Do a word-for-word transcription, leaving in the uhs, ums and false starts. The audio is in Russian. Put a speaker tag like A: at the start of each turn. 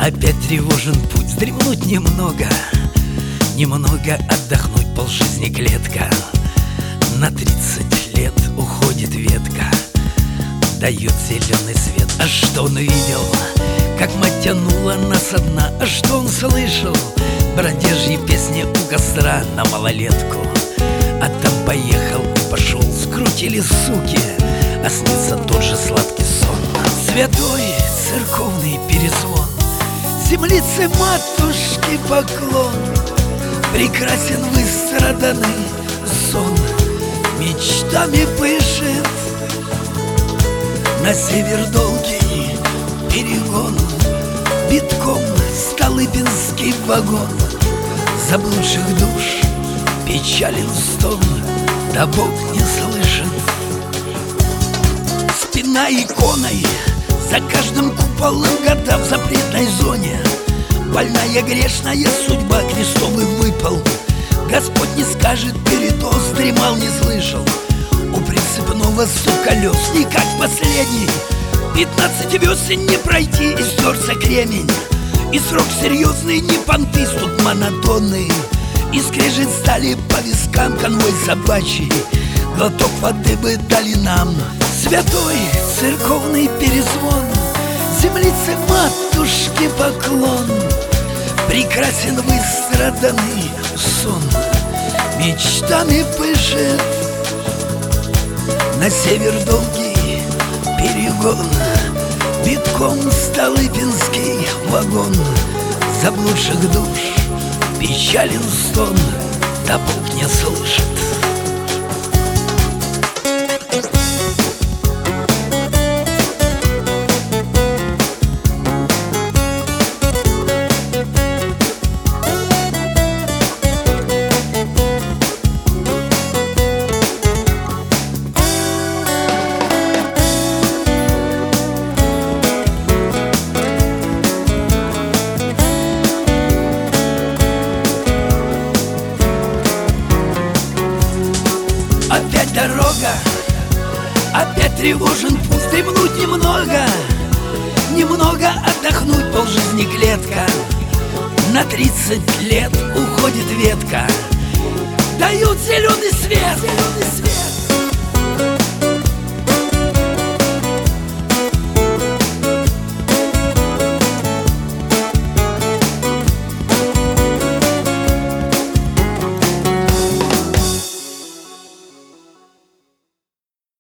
A: Опять тревожен путь, вздремнуть немного, немного отдохнуть, полжизни клетка. На тридцать лет уходит ветка, дает зеленый свет. А что он видел? Как мать тянула нас со дна. А что он слышал? Бродяжьи песни у костра на малолетку. А там поехал и пошел, скрутили суки, а снится тот же сладкий сон. Святой церковный перезвон, землице матушки поклон. Прекрасен выстраданный сон, мечтами пышет. На север долгий перегон, битком Столыпинский вагон. Заблудших душ печален стон, да Бог не слышит. Спина иконой, за каждым куполом года в запретной зоне. Больная грешная судьба, крестовый выпал. Господь не скажет, передоз, дремал, не слышал. У прицепного колес никак последний. Пятнадцать весен не пройти, и стерся кремень. И срок серьезный, не понты, тут монотонный. И скрежет стали по вискам конвой собачий. Глоток воды бы дали нам. Святой церковный перезвон, землице матушки поклон. Прекрасен выстраданный сон, мечтами пышет. На север долгий перегон, битком Столыпинский вагон. Заблудших душ печален стон, да Бог не слышит.
B: Опять дорога, опять тревожен путь, дремнуть немного, немного отдохнуть, полжизни клетка. На тридцать лет уходит ветка, дают зеленый свет, зеленый свет.